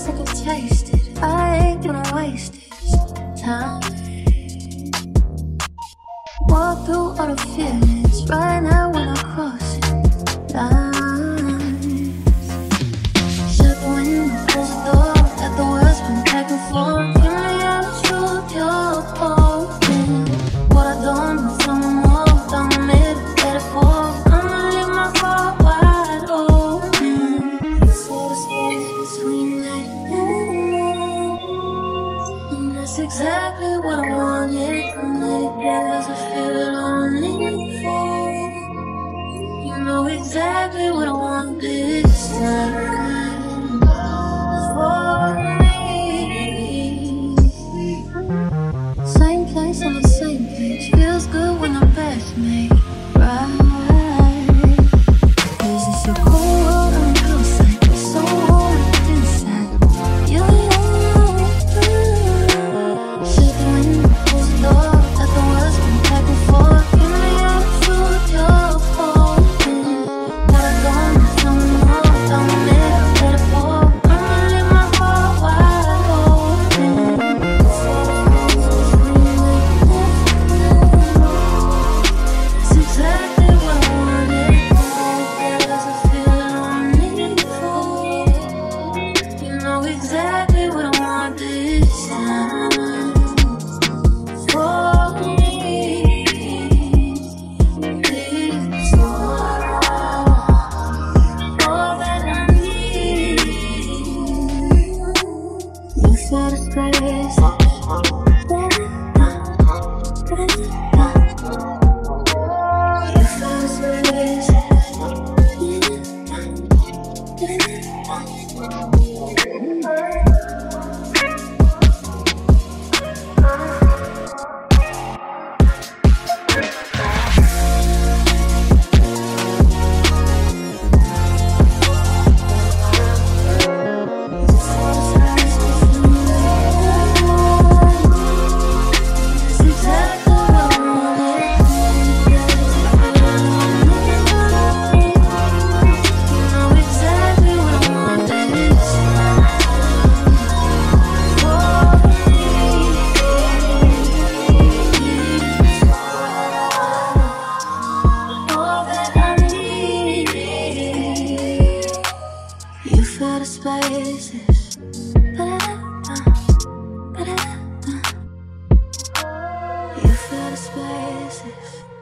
once I could taste it. I ain't gonna waste it. Time. Walk through all the feelings right now when I cross it. Lines. Shut the window, close the door. Let the words run back and forth. Give me all the truth, you're holding. What I don't know, someone more. Down the middle, let it fall. I'ma leave my heart wide open. You saw the space between night and morn, and that's exactly what I wanted. Come let it get as I feel it only for. You know exactly what I want this time for me. Same place on the same page. Feels good when our best made right. Is this your cold world on the outside? It's so warm inside. You shut the window, close the door. Let the words run back and forth. Give me all the truth, you're holding. What I don't know, someone more. Down the middle, let it fall. I'ma leave my heart wide open. That's exactly what I wanted. As I feel it only for. You know exactly what I want this time for me. It's all that I need. You feel the space. You feel the space. You feel the spaces. You feel the spaces.